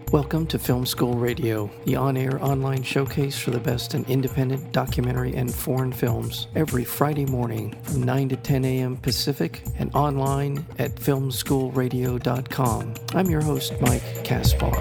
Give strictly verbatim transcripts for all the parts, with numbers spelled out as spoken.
Welcome to Film School Radio, the on-air online showcase for the best in independent documentary and foreign films, every Friday morning from nine to ten a.m. Pacific and online at film school radio dot com. I'm your host, Mike Kaspar.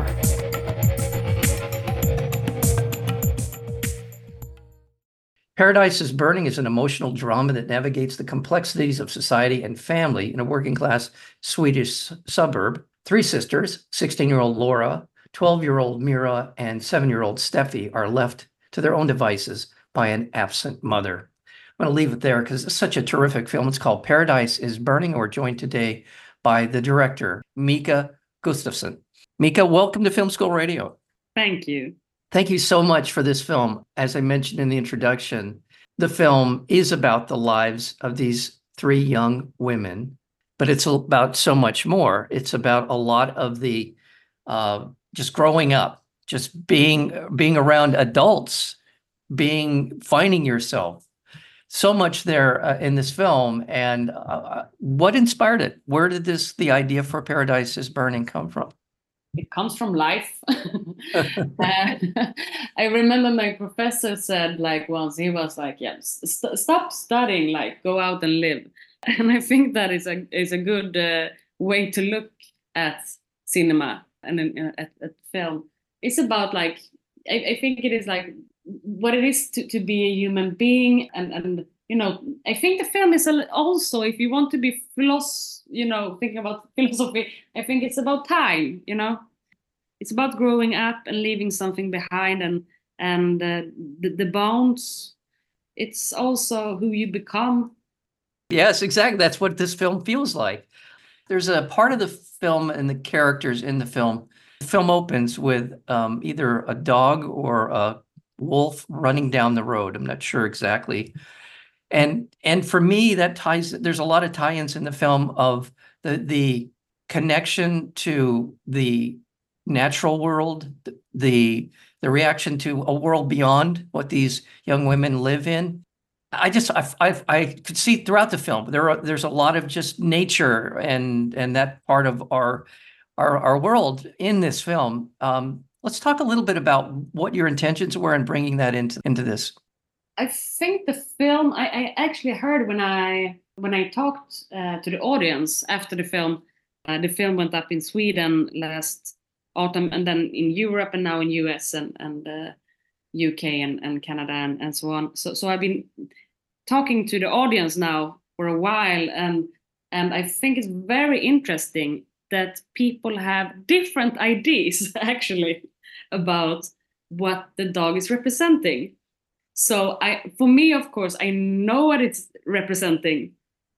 Paradise is Burning is an emotional drama that navigates the complexities of society and family in a working-class Swedish suburb. Three sisters, sixteen-year-old Laura, twelve-year-old Mira, and seven-year-old Steffi, are left to their own devices by an absent mother. I'm going to leave it there because it's such a terrific film. It's called Paradise is Burning. We're joined today by the director, Mika Gustafsson. Mika, welcome to Film School Radio. Thank you. Thank you so much for this film. As I mentioned in the introduction, the film is about the lives of these three young women, but it's about so much more. It's about a lot of the uh, just growing up, just being being around adults, being finding yourself. So much there uh, in this film. And uh, what inspired it? Where did this the idea for Paradise is Burning come from? It comes from life. uh, I remember my professor said, like, once he was like, yeah, st- stop studying, like, go out and live. And I think that is a is a good uh, way to look at cinema and uh, at, at film. It's about, like, I, I think it is like what it is to, to be a human being. And, and, you know, I think the film is also, if you want to be philosoph, you know, thinking about philosophy, I think it's about time, you know. It's about growing up and leaving something behind, and and uh, the, the bonds. It's also who you become. Yes, exactly. That's what this film feels like. There's a part of the film and the characters in the film. The film opens with um, either a dog or a wolf running down the road. I'm not sure exactly. And and for me, that ties. There's a lot of tie-ins in the film of the the connection to the natural world, the the reaction to a world beyond what these young women live in. I just I I, I could see throughout the film there are there's a lot of just nature and and that part of our our our world in this film. Um, let's talk a little bit about what your intentions were in bringing that into into this. I think the film I, I actually heard when I when I talked uh, to the audience after the film. Uh, the film went up in Sweden last autumn, and then in Europe, and now in U S and and uh, U K and, and Canada and, and so on. So so I've been talking to the audience now for a while, and and I think it's very interesting that people have different ideas actually about what the dog is representing. So I, for me, of course, I know what it's representing,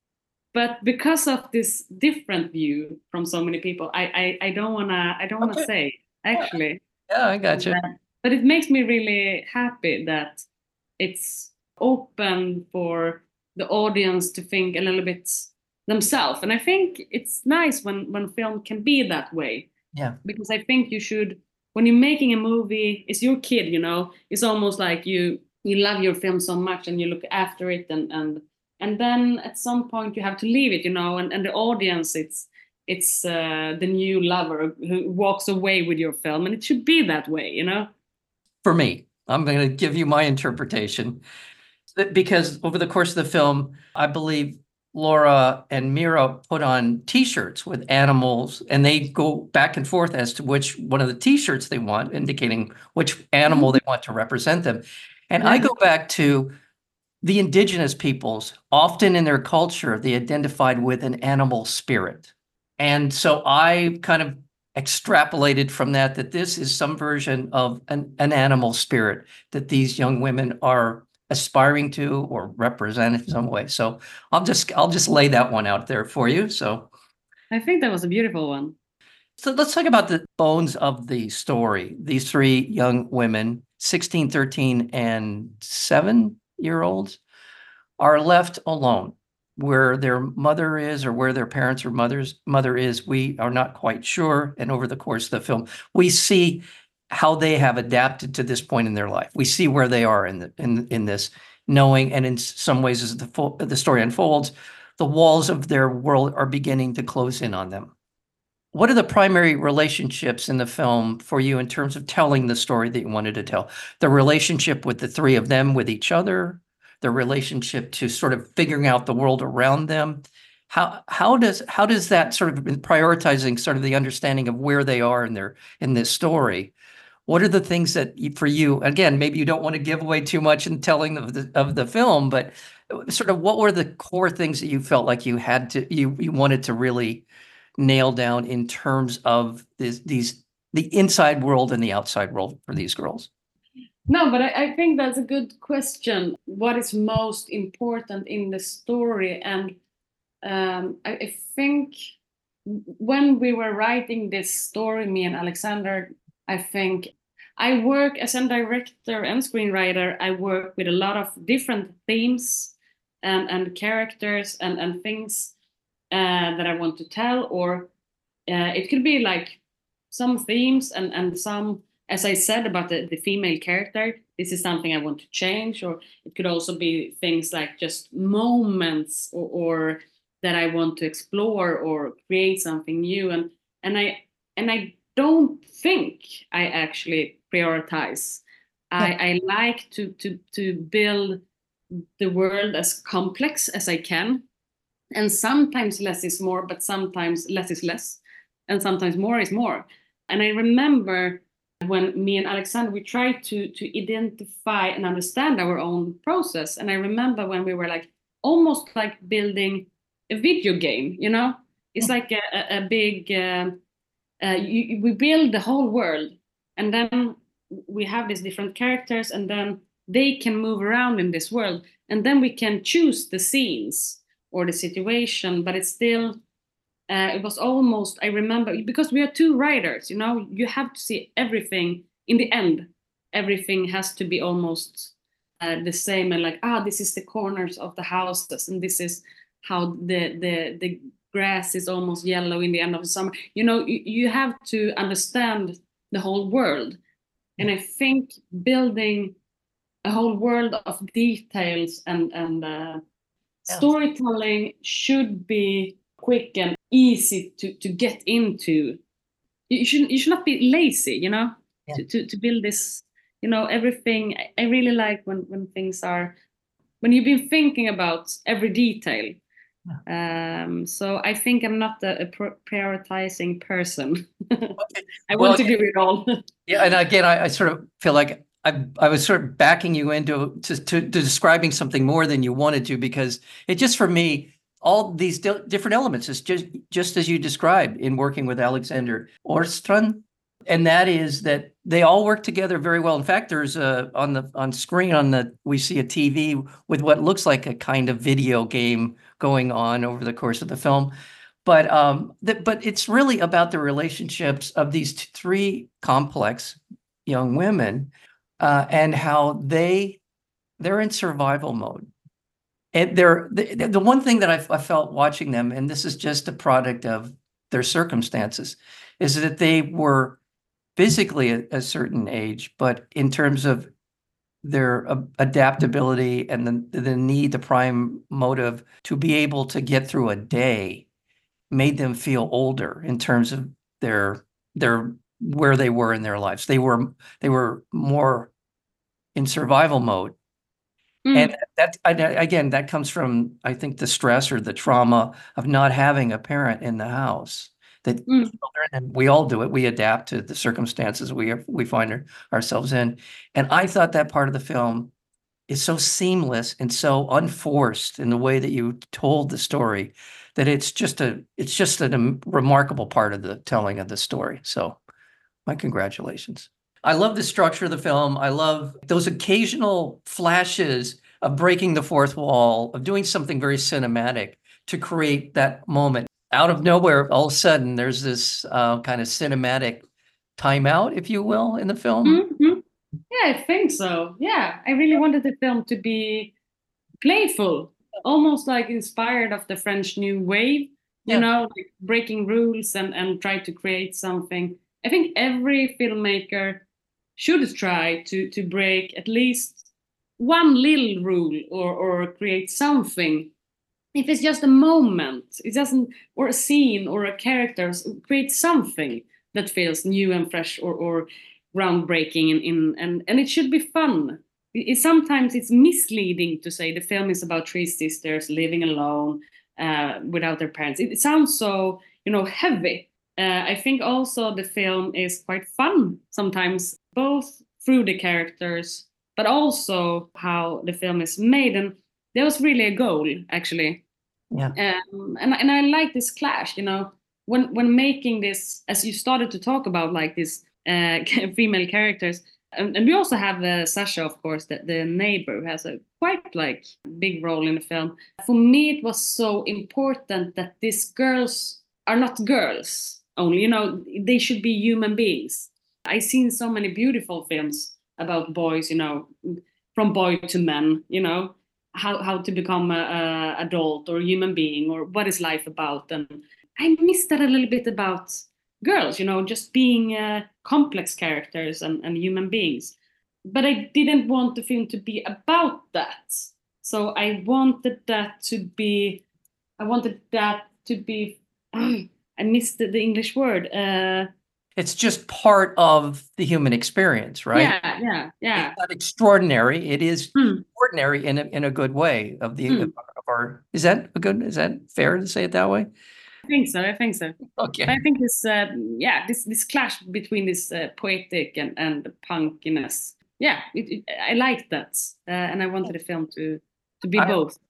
but because of this different view from so many people, I I, I don't wanna I don't wanna Okay. say actually. Yeah, I got you. But, but it makes me really happy that it's open for the audience to think a little bit themselves, and I think it's nice when when film can be that way. Yeah. Because I think you should, when you're making a movie, it's your kid, you know. It's almost like you you love your film so much and you look after it, and and and then at some point you have to leave it, you know, and, and the audience, it's it's uh, the new lover who walks away with your film, and it should be that way, you know. For me, I'm going to give you my interpretation, because over the course of the film, I believe Laura and Mira put on T-shirts with animals, and they go back and forth as to which one of the T-shirts they want, indicating which animal they want to represent them. And I go back to the indigenous peoples. Often in their culture, they identified with an animal spirit. And so I kind of extrapolated from that that this is some version of an, an animal spirit that these young women are aspiring to or represent in some way. So I'll just I'll just lay that one out there for you. So I think that was a beautiful one. So let's talk about the bones of the story. These three young women, sixteen, thirteen, and seven-year-olds, are left alone. Where their mother is or where their parents or mother's mother is, we are not quite sure. And over the course of the film, we see how they have adapted to this point in their life. We see where they are in the, in in this, knowing, and in some ways, as the full, the story unfolds, the walls of their world are beginning to close in on them. what are the primary relationships in the film for you in terms of telling the story that you wanted to tell? The relationship with the three of them with each other, the relationship to sort of figuring out the world around them. How how does how does that sort of in prioritizing sort of the understanding of where they are in their in this story? What are the things that you, for you, again, maybe you don't want to give away too much in telling of the of the film, but sort of what were the core things that you felt like you had to you you wanted to really nail down in terms of this, these the inside world and the outside world for these girls? No, but I, I think that's a good question. What is most important in the story? And um, I, I think when we were writing this story, me and Alexander, I think I work as a director and screenwriter. I work with a lot of different themes and, and characters and, and things uh, that I want to tell, or uh, it could be like some themes and, and some, as I said about the, the female character, this is something I want to change, or it could also be things like just moments or, or that I want to explore or create something new. And and I and I don't think I actually prioritize. I, I like to to to build the world as complex as I can. And sometimes less is more, but sometimes less is less. And sometimes more is more. And I remember when me and Alexander, we tried to to identify and understand our own process. And I remember when we were like almost like building a video game, you know, it's like a, a, a big uh, uh, you, we build the whole world, and then we have these different characters, and then they can move around in this world, and then we can choose the scenes or the situation, but it's still uh, it was almost, I remember, because we are two writers, you know, you have to see everything in the end. Everything has to be almost uh, the same, and like, ah, this is the corners of the houses, and this is how the the the grass is almost yellow in the end of the summer. You know, you, you have to understand the whole world. And I think building a whole world of details and and uh, storytelling should be quick and easy to to get into. You should you should not be lazy, you know, Yeah. to, to to build this, you know, everything. I, I really like when when things are, when you've been thinking about every detail. Um, so I think I'm not a, a prioritizing person. I Well, want to do it all. yeah, and again, I, I sort of feel like I I was sort of backing you into to, to, to describing something more than you wanted to, because it just, for me, all these di different elements is just just as you described in working with Alexander Orstrand, and that is that they all work together very well. In fact, there's a on the on screen on the we see a T V with what looks like a kind of video game going on over the course of the film. But um, th but it's really about the relationships of these t- three complex young women, uh, and how they they're in survival mode. And they're the, the one thing that I, I felt watching them, and this is just a product of their circumstances, is that they were physically a, a certain age, but in terms of their uh, adaptability and the the need, the prime motive to be able to get through a day made them feel older in terms of their their where they were in their lives. They were they were more in survival mode. And Mm, that, I- again, that comes from, I think, the stress or the trauma of not having a parent in the house. That mm, children, and we all do it, we adapt to the circumstances we are, we find our- ourselves in. And I thought that part of the film is so seamless and so unforced in the way that you told the story, that it's just a it's just a um, remarkable part of the telling of the story. So my congratulations. I love the structure of the film. I love those occasional flashes of breaking the fourth wall, of doing something very cinematic to create that moment. Out of nowhere, all of a sudden, there's this uh, kind of cinematic timeout, if you will, in the film. mm, mm. Yeah, I think so. Yeah, I really wanted the film to be playful, almost like inspired of the French New Wave, you Yeah. know, like breaking rules and and try to create something. I think every filmmaker should try to to break at least one little rule, or or create something if it's just a moment, it doesn't, or a scene or a character, create something that feels new and fresh, or, or groundbreaking in, in and and it should be fun. It, it- sometimes it's misleading to say the film is about three sisters living alone uh, without their parents. It, it sounds so, you know, heavy. Uh, I think also the film is quite fun sometimes, both through the characters, but also how the film is made. And there was really a goal, actually. Yeah. Um, and and I like this clash, you know, when when making this, as you started to talk about, like this uh, female characters, and, and we also have uh, Sasha, of course, the, the neighbor, who has a quite like big role in the film. For me, it was so important that these girls are not girls only, you know, they should be human beings. I've seen so many beautiful films about boys, you know, from boy to men, you know, how how to become a, a adult or human being, or what is life about. And I miss that a little bit about girls, you know, just being uh, complex characters and, and human beings. But I didn't want the film to be about that. So I wanted that to be, I wanted that to be, I missed the, the English word. Uh, It's just part of the human experience, right? yeah, yeah, yeah. It's not extraordinary. It is Mm, ordinary in a, in a good way of the of mm. our, is that a good, is that fair to say it that way? I think so. I think so. But Okay. I think this, uh, yeah, this this clash between this uh, poetic and and the punkiness. Yeah, it, it, I liked that, uh, and I wanted the film to to be I, both.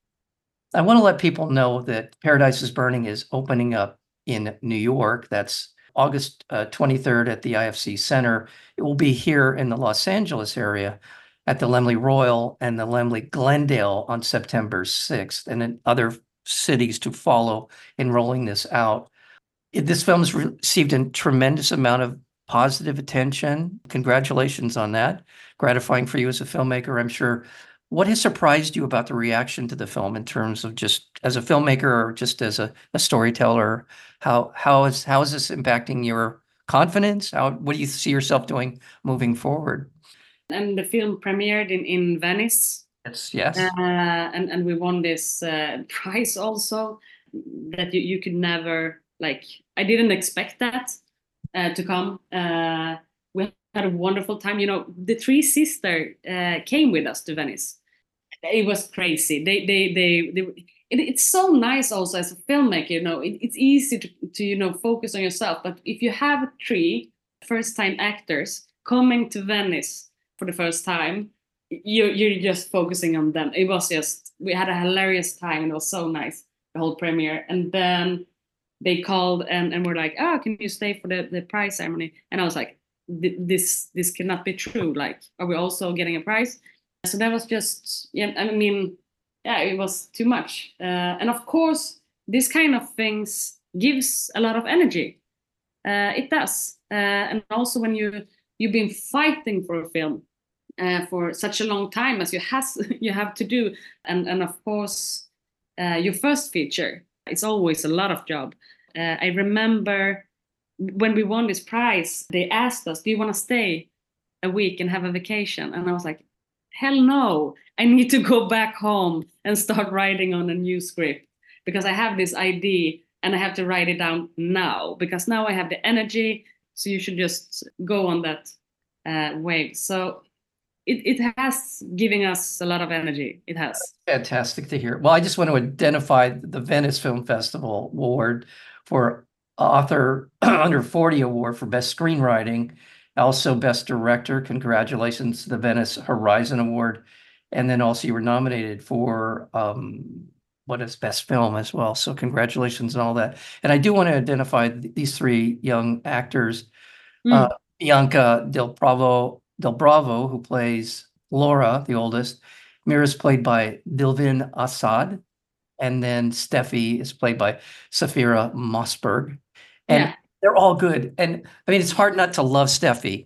I want to let people know that Paradise is Burning is opening up in New York. That's August uh, twenty-third at the I F C Center. It will be here in the Los Angeles area at the Laemmle Royal and the Laemmle Glendale on September sixth, and in other cities to follow in rolling this out. It- This film has received a tremendous amount of positive attention. Congratulations on that. Gratifying for you as a filmmaker, I'm sure. What has surprised you about the reaction to the film in terms of just as a filmmaker or just as a, a storyteller? How how is how is this impacting your confidence? How what do you see yourself doing moving forward? And the film premiered in in Venice, Yes, uh, yes. and and we won this uh, prize also, that you you could never, like, I didn't expect that uh, to come. Uh, we had a wonderful time. You know, the three sisters uh, came with us to Venice. It was crazy. They they they, they it, it's so nice also as a filmmaker. You know, it, it's easy to to you know focus on yourself, but if you have three first time actors coming to Venice for the first time, you're you're just focusing on them. It was just, we had a hilarious time, and it was so nice, the whole premiere. And then they called and, and were like, oh, can you stay for the, the prize ceremony? And I was like, this this cannot be true. Like, are we also getting a prize? So that was just, yeah, I mean, yeah, it was too much. Uh, and of course, this kind of things gives a lot of energy. Uh, it does. Uh, and also when you you've been fighting for a film uh, for such a long time as you has you have to do, and and of course uh, your first feature, it's always a lot of job. Uh, I remember when we won this prize, they asked us, "Do you want to stay a week and have a vacation?" And I was like, "Hell no! I need to go back home and start writing on a new script, because I have this idea and I have to write it down now, because now I have the energy. So you should just go on that uh, wave." So it, it has given us a lot of energy. It has. Fantastic to hear. Well, I just want to identify the Venice Film Festival Award for Author Under forty Award for Best Screenwriting, also Best Director. Congratulations to the Venice Horizon Award. And then also you were nominated for um, what is Best Film as well. So congratulations on all that. And I do want to identify th- these three young actors. Uh, Mm, Bianca Del Bravo, Del Bravo, who plays Laura, the oldest. Mira is played by Dilvin Assad, and then Steffi is played by Safira Mossberg. And yeah. they're all good. And I mean, it's hard not to love Steffi.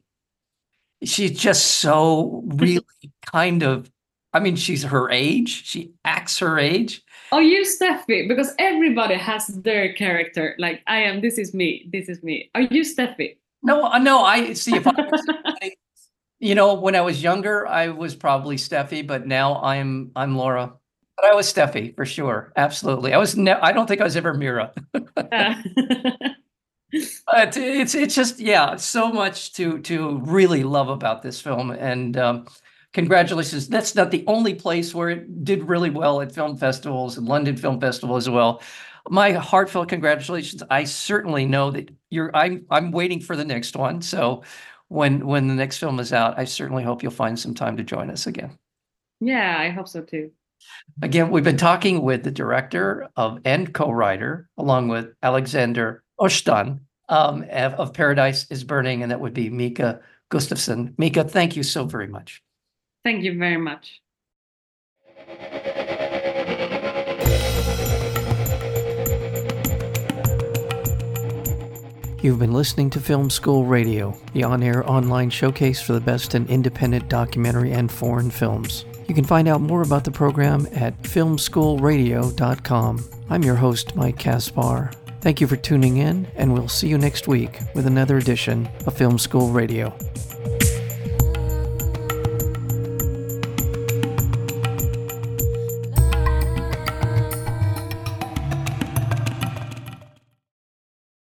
She's just so really kind of, I mean, she's her age. She acts her age. Are you Steffi? Because everybody has their character. Like, I am, this is me, this is me. Are you Steffi? No, uh, no, I see if I was, you know, when I was younger, I was probably Steffi, but now I'm I'm Laura. But I was Steffi for sure. Absolutely. I was, ne- I don't think I was ever Mira. Uh, But it's it's just yeah, so much to to really love about this film, and um, congratulations. That's not the only place where it did really well at film festivals and London Film Festival as well. My heartfelt congratulations. I certainly know that you're. I'm I'm waiting for the next one. So when when the next film is out, I certainly hope you'll find some time to join us again. yeah, I hope so too. Again, we've been talking with the director of and co-writer, along with Alexander Ostan, um, of, of Paradise is Burning, and that would be Mika Gustafson. Mika, thank you so very much. Thank you very much. You've been listening to Film School Radio, the on-air online showcase for the best in independent documentary and foreign films. You can find out more about the program at film school radio dot com. I'm your host, Mike Kaspar. Thank you for tuning in, and we'll see you next week with another edition of Film School Radio.